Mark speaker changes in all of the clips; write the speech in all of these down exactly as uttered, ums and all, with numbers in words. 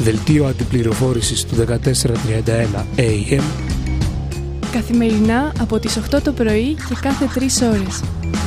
Speaker 1: Δελτίο αντιπληροφόρησης του δεκατέσσερα τριάντα ένα έι εμ.
Speaker 2: Καθημερινά από τις οκτώ το πρωί και κάθε τρεις ώρες.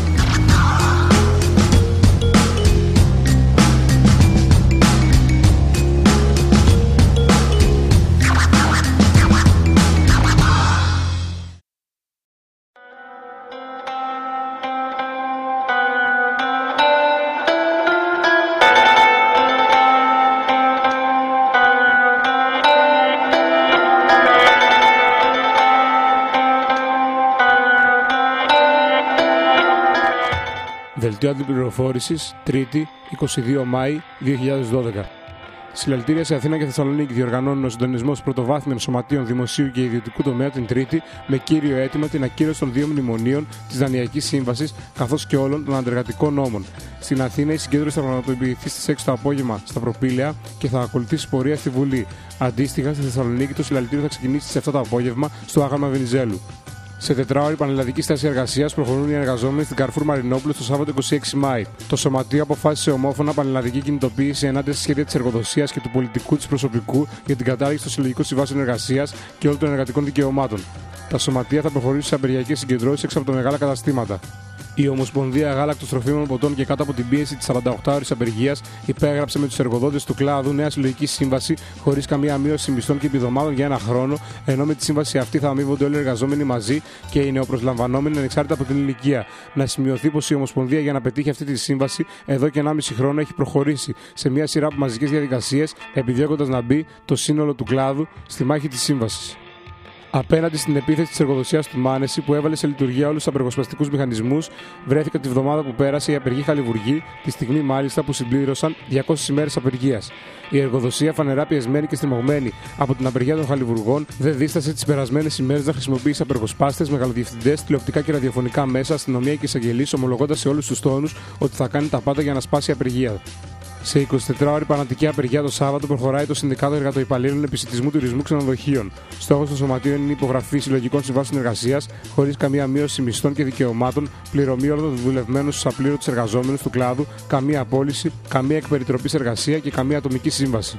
Speaker 1: Δελτίο αντιπληροφόρησης, Τρίτη, εικοστή δεύτερη Μάη δύο χιλιάδες δώδεκα. Συλλαλητήρια σε Αθήνα και Θεσσαλονίκη διοργανώνουν ο συντονισμός πρωτοβάθμιων σωματείων δημοσίου και ιδιωτικού τομέα την Τρίτη, με κύριο αίτημα την ακύρωση των δύο μνημονίων της Δανειακής Σύμβασης καθώς και όλων των αντεργατικών νόμων. Στην Αθήνα η συγκέντρωση θα πραγματοποιηθεί στις έξι το απόγευμα στα Προπήλαια και θα ακολουθήσει πορεία στη Βουλή. Αντίστοιχα, στη Θεσσαλονίκη το συλλαλητήριο θα ξεκινήσει στις επτά το απόγευμα στο Άγαλμα Βενιζέλου. Σε τετράωρη πανελλαδική στάση εργασίας προχωρούν οι εργαζόμενοι στην Καρφούρ Μαρινόπουλου το Σάββατο εικοστή έκτη Μάη. Το Σωματείο αποφάσισε ομόφωνα πανελλαδική κινητοποίηση ενάντια στη σχέδια της εργοδοσίας και του πολιτικού της προσωπικού για την κατάργηση των συλλογικών συμβάσεων εργασίας και όλων των εργατικών δικαιωμάτων. Τα σωματεία θα προχωρήσουν σε απεργιακές συγκεντρώσεις έξω από τα μεγάλα καταστήματα. Η Ομοσπονδία Γάλακτος, Τροφίμων, Ποτών και κάτω από την πίεση της σαρανταοκτάωρης απεργίας υπέγραψε με τους εργοδότες του κλάδου νέα συλλογική σύμβαση χωρίς καμία μείωση μισθών και επιδομάτων για ένα χρόνο, ενώ με τη σύμβαση αυτή θα αμείβονται όλοι οι εργαζόμενοι μαζί και οι νεοπροσλαμβανόμενοι ανεξάρτητα από την ηλικία. Να σημειωθεί πως η Ομοσπονδία για να πετύχει αυτή τη σύμβαση εδώ και ενάμιση χρόνο έχει προχωρήσει σε μια σειρά από μαζικές διαδικασίες, επιδιώκοντας να μπει το σύνολο του κλάδου στη μάχη της σύμβασης. Απέναντι στην επίθεση της εργοδοσίας του Μάνεση που έβαλε σε λειτουργία όλους τους απεργοσπαστικούς μηχανισμούς, βρέθηκαν τη βδομάδα που πέρασε οι απεργοί χαλιβουργοί, τη στιγμή μάλιστα που συμπλήρωσαν διακόσιες ημέρες απεργίας. Η εργοδοσία, φανερά πιεσμένη και στριμωγμένη από την απεργία των χαλιβουργών, δεν δίστασε τις περασμένες ημέρες να χρησιμοποιήσει απεργοσπάστες, μεγαλοδιευθυντές, τηλεοπτικά και ραδιοφωνικά μέσα, αστυνομία και εισαγγελείς, ομολογώντας σε όλους τους τόνους ότι θα κάνει τα πάντα για να σπάσει η απεργία. Σε εικοσιτετράωρη πανατική απεργία το Σάββατο προχωράει το Συνδικάτο Εργατοϊπαλλήλων Επισιτισμού Τουρισμού Ξενοδοχείων. Στόχος των σωματείων είναι η υπογραφή συλλογικών συμβάσεων εργασίας χωρίς καμία μείωση μισθών και δικαιωμάτων, πληρωμή όλων των δουλευμένων στους απλήρωτους εργαζόμενους του κλάδου, καμία απόλυση, καμία εκπεριτροπής εργασία και καμία ατομική σύμβαση.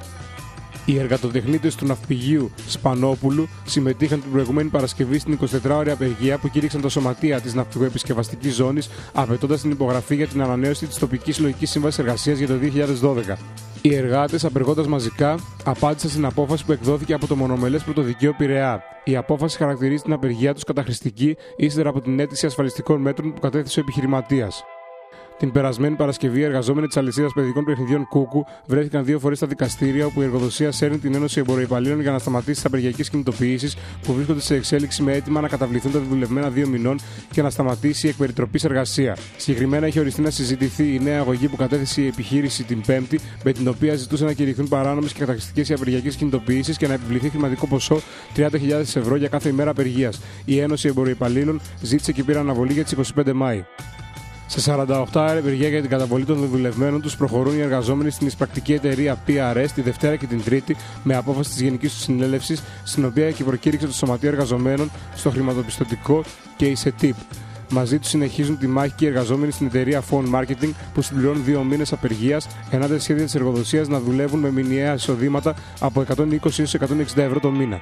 Speaker 1: Οι εργατοτεχνίτες του ναυπηγείου Σπανόπουλου συμμετείχαν την προηγούμενη Παρασκευή στην εικοσιτετράωρη απεργία που κήρυξαν τα σωματεία της ναυπηγοεπισκευαστικής ζώνης, απαιτώντας την υπογραφή για την ανανέωση της τοπικής συλλογικής σύμβασης εργασίας για το δύο χιλιάδες δώδεκα. Οι εργάτες, απεργώντας μαζικά, απάντησαν στην απόφαση που εκδόθηκε από το μονομελές πρωτοδικείο Πειραιά. Η απόφαση χαρακτηρίζει την απεργία τους καταχρηστική ύστερα από την αίτηση ασφαλιστικών μέτρων που κατέθεσε ο επιχειρηματίας. Την περασμένη Παρασκευή, οι εργαζόμενοι της αλυσίδας παιδικών παιχνιδιών Κούκου βρέθηκαν δύο φορές στα δικαστήρια, όπου η εργοδοσία σέρνει την Ένωση Εμποροϊπαλλήλων για να σταματήσει τις απεργιακές κινητοποιήσεις που βρίσκονται σε εξέλιξη με αίτημα να καταβληθούν τα δουλευμένα δύο μηνών και να σταματήσει η εκπεριτροπής εργασία. Συγκεκριμένα, έχει οριστεί να συζητηθεί η νέα αγωγή που κατέθεσε η επιχείρηση την Πέμπτη, με την οποία ζητούσε να κηρυχθούν παράνομες και καταχρηστικές οι απεργιακές κινητοποιήσεις και να επιβληθεί χρηματικό ποσό τριάντα χιλιάδες ευρώ για κάθε ημέρα απεργίας. Η Ένωση Εμποροϊπαλλήλων ζήτησε και πήρε αναβολή για τις εικοστή πέμπτη Μάη. Σε σαράντα οκτώ ώρες απεργία για την καταβολή των δουλευμένων τους προχωρούν οι εργαζόμενοι στην εισπρακτική εταιρεία πι αρ ες τη Δευτέρα και την Τρίτη, με απόφαση της Γενικής του Συνέλευσης, στην οποία και προκήρυξε το Σωματείο Εργαζομένων στο χρηματοπιστωτικό και η ΣΕΤΙΠ. Μαζί τους συνεχίζουν τη μάχη και οι εργαζόμενοι στην εταιρεία Phone Marketing, που συμπληρώνουν δύο μήνες απεργίας ενάντια στη σχέδια της εργοδοσίας να δουλεύουν με μηνιαία εισοδήματα από εκατόν είκοσι έως εκατόν εξήντα ευρώ το μήνα.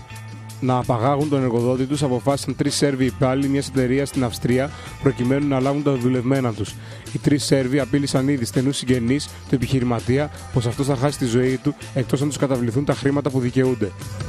Speaker 1: Να απαγάγουν τον εργοδότη τους αποφάσισαν τρεις Σέρβοι υπάλληλοι μιας εταιρείας στην Αυστρία, προκειμένου να λάβουν τα δουλευμένα τους. Οι τρεις Σέρβοι απείλησαν ήδη στενούς συγγενείς του επιχειρηματία πως αυτός θα χάσει τη ζωή του εκτός αν τους καταβληθούν τα χρήματα που δικαιούνται.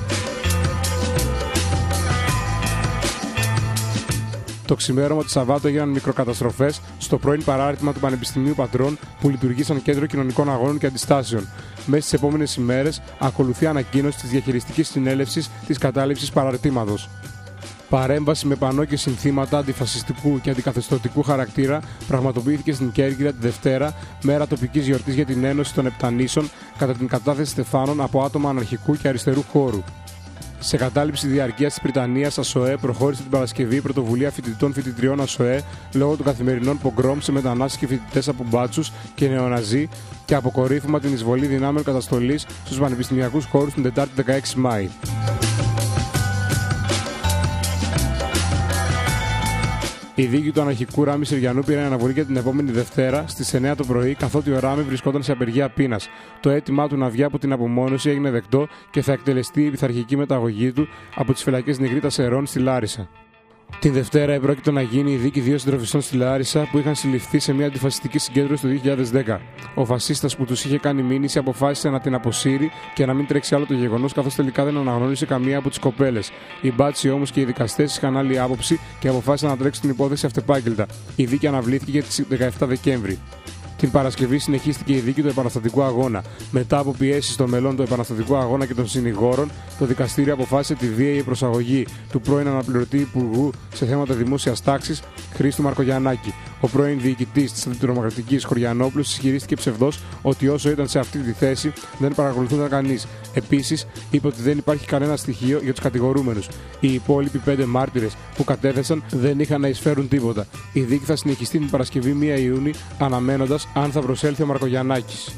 Speaker 1: Το ξημέρωμα του Σαββάτου έγιναν μικροκαταστροφές στο πρώην παράρτημα του Πανεπιστημίου Πατρών, που λειτουργεί σαν κέντρο κοινωνικών αγώνων και αντιστάσεων. Μέσα στις επόμενες ημέρες ακολουθεί ανακοίνωση της διαχειριστικής συνέλευσης της κατάληψης παραρτήματος. Παρέμβαση με πανό και συνθήματα αντιφασιστικού και αντικαθεστωτικού χαρακτήρα πραγματοποιήθηκε στην Κέρκυρα τη Δευτέρα, μέρα τοπικής γιορτής για την Ένωση των Επτανήσων, κατά την κατάθεση στεφάνων από άτομα αναρχικού και αριστερού χώρου. Σε κατάληψη διαρκείας της Πριτανίας, ΑΣΟΕ προχώρησε την Παρασκευή η πρωτοβουλία φοιτητών φοιτητριών ΑΣΟΕ λόγω των καθημερινών πογκρόμ σε μετανάστες και φοιτητές από μπάτσους και νεοναζί και αποκορύφωμα την εισβολή δυνάμεων καταστολής στους πανεπιστημιακούς χώρους την Τετάρτη δεκαέξι Μάη. Η δίκη του αναρχικού Ράμι Συριανού πήρε αναβολή για την επόμενη Δευτέρα στις εννιά το πρωί, καθότι ο Ράμι βρισκόταν σε απεργία πείνας. Το αίτημά του να βγει από την απομόνωση έγινε δεκτό και θα εκτελεστεί η πειθαρχική μεταγωγή του από τις φυλακές Νιγρίτας Ερών στη Λάρισα. Την Δευτέρα επρόκειτο να γίνει η δίκη δύο συντροφιστών στη Λάρισα που είχαν συλληφθεί σε μια αντιφασιστική συγκέντρωση το δύο χιλιάδες δέκα. Ο φασίστας που τους είχε κάνει μήνυση αποφάσισε να την αποσύρει και να μην τρέξει άλλο το γεγονός, καθώς τελικά δεν αναγνώρισε καμία από τις κοπέλες. Οι μπάτσοι όμως και οι δικαστές είχαν άλλη άποψη και αποφάσισαν να τρέξουν την υπόθεση αυτεπάγγελτα. Η δίκη αναβλήθηκε για τις δεκαεπτά Δεκέμβρη. Την Παρασκευή συνεχίστηκε η δίκη του επαναστατικού αγώνα. Μετά από πιέσεις των μελών του επαναστατικού αγώνα και των συνηγόρων, το δικαστήριο αποφάσισε τη βίαιη προσαγωγή του πρώην αναπληρωτή υπουργού σε θέματα δημόσιας τάξης, Χρήστου Μαρκογιαννάκη. Ο πρώην διοικητής της Αντιτρομοκρατικής Χωριανόπουλος ισχυρίστηκε ψευδώς ότι όσο ήταν σε αυτή τη θέση δεν παρακολουθούνταν κανείς. Επίσης, είπε ότι δεν υπάρχει κανένα στοιχείο για τους κατηγορούμενους. Οι υπόλοιποι πέντε μάρτυρες που κατέθεσαν δεν είχαν να εισφέρουν τίποτα. Η δίκη θα συνεχιστεί την Παρασκευή πρώτη Ιουνίου, αναμένοντας αν θα προσέλθει ο Μαρκογιαννάκης.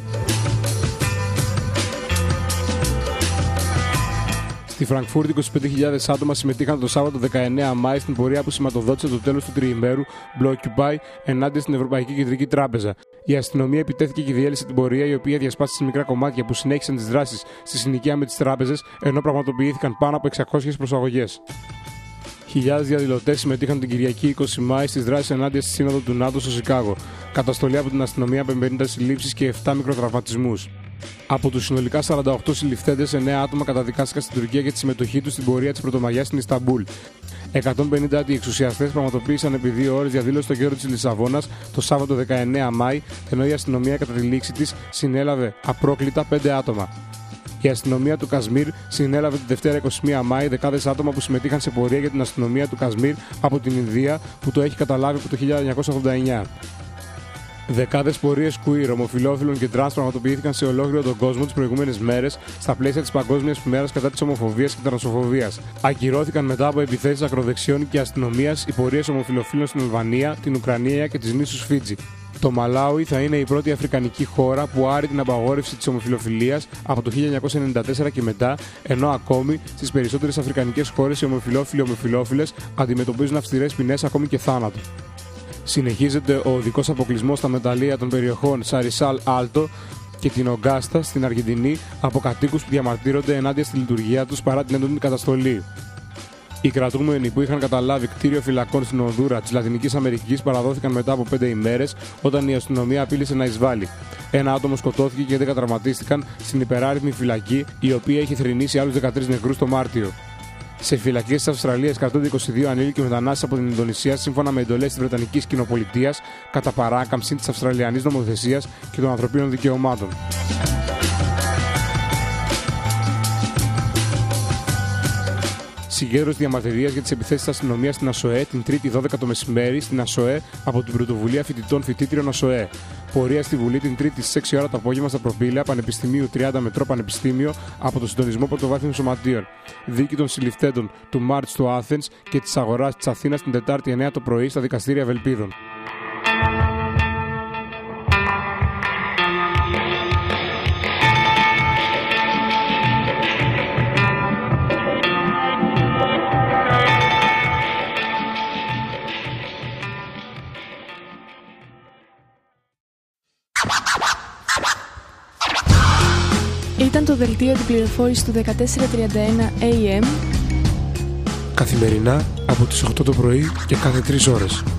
Speaker 1: Στη Φραγκφούρτη, είκοσι πέντε χιλιάδες άτομα συμμετείχαν το Σάββατο δεκαεννέα Μάη στην πορεία που σηματοδότησε το τέλος του τριημέρου Blockupy ενάντια στην Ευρωπαϊκή Κεντρική Τράπεζα. Η αστυνομία επιτέθηκε και διέλυσε την πορεία, η οποία διασπάστηκε σε μικρά κομμάτια που συνέχισαν τις δράσεις στη συνοικία με τις τράπεζες, ενώ πραγματοποιήθηκαν πάνω από εξακόσιες προσαγωγές. Χιλιάδες διαδηλωτές συμμετείχαν την Κυριακή είκοσι Μάη στις δράσεις ενάντια στη Σύνοδο του ΝΑΤΟ στο Σικάγο. Καταστολή από την αστυνομία με πενήντα συλλήψεις και επτά μικροτραυματισμούς. Από τους συνολικά σαράντα οκτώ συλληφθέντες, εννέα άτομα καταδικάστηκαν στην Τουρκία για τη συμμετοχή τους στην πορεία της Πρωτομαγιάς στην Ισταμπούλ. εκατόν πενήντα αντιεξουσιαστές πραγματοποίησαν επί δύο ώρες διαδήλωση στο κέντρο της Λισαβόνας το Σάββατο δεκαεννέα Μάη, ενώ η αστυνομία κατά τη λήξη της συνέλαβε απρόκλητα πέντε άτομα. Η αστυνομία του Κασμίρ συνέλαβε τη Δευτέρα είκοσι μία Μάη δεκάδες άτομα που συμμετείχαν σε πορεία για την αστυνομία του Κασμίρ από την Ινδία, που το έχει καταλάβει από το χίλια εννιακόσια ογδόντα εννέα. Δεκάδες πορείες queer, ομοφυλόφιλων και τρανς πραγματοποιήθηκαν σε ολόκληρο τον κόσμο τις προηγούμενες μέρες στα πλαίσια της Παγκόσμιας ημέρας κατά της ομοφοβίας και τρανσοφοβίας. Ακυρώθηκαν μετά από επιθέσεις ακροδεξιών και αστυνομίας οι πορείες ομοφυλοφίλων στην Αλβανία, την Ουκρανία και τις νήσους Φίτζι. Το Μαλάουι θα είναι η πρώτη αφρικανική χώρα που άρει την απαγόρευση της ομοφυλοφιλίας από το χίλια εννιακόσια ενενήντα τέσσερα και μετά, ενώ ακόμη στις περισσότερες αφρικανικές χώρες οι ομοφυλόφιλοι ομοφυλόφιλες αντιμετωπίζουν αυστηρές ποινές, ακόμη και θάνατο. Συνεχίζεται ο οδικός αποκλεισμός στα μεταλλεία των περιοχών Σαρισάλ Άλτο και την Ογκάστα στην Αργεντινή από κατοίκους που διαμαρτύρονται ενάντια στη λειτουργία τους παρά την έντονη καταστολή. Οι κρατούμενοι που είχαν καταλάβει κτίριο φυλακών στην Ονδούρα της Λατινικής Αμερικής παραδόθηκαν μετά από πέντε ημέρες, όταν η αστυνομία απείλησε να εισβάλλει. Ένα άτομο σκοτώθηκε και έντεκα τραυματίστηκαν στην υπεράριθμη φυλακή, η οποία έχει θρηνήσει άλλους δεκατρείς νεκρούς το Μάρτιο. Σε φυλακές της Αυστραλίας κρατούνται είκοσι δύο ανήλικοι μετανάστες από την Ινδονησία, σύμφωνα με εντολές της Βρετανικής Κοινοπολιτείας, κατά παράκαμψη της Αυστραλιανής νομοθεσίας και των ανθρωπίνων δικαιωμάτων. Συγκέντρωση διαμαρτυρίας για τις επιθέσεις της αστυνομίας στην ΑΣΟΕ την Τρίτη δώδεκα το μεσημέρι στην ΑΣΟΕ από την Πρωτοβουλία Φοιτητών Φοιτήτριων ΑΣΟΕ. Πορεία στη Βουλή την Τρίτη στις έξι ώρα το απόγευμα στα Προπήλαια Πανεπιστημίου τριάντα Μετρό Πανεπιστήμιο από το Συντονισμό Πρωτοβάθμιων Σωματείων. Δίκη των συλληφθέντων του Μάρτς του Άθενς και της Αγοράς της Αθήνας την Τετάρτη εννέα το πρωί στα δικαστήρια Ευελπίδων.
Speaker 2: Ήταν το δελτίο επιπληροφόρησης του δεκατέσσερα τριάντα ένα έι εμ.
Speaker 1: Καθημερινά από τις οκτώ το πρωί και κάθε τρεις ώρες.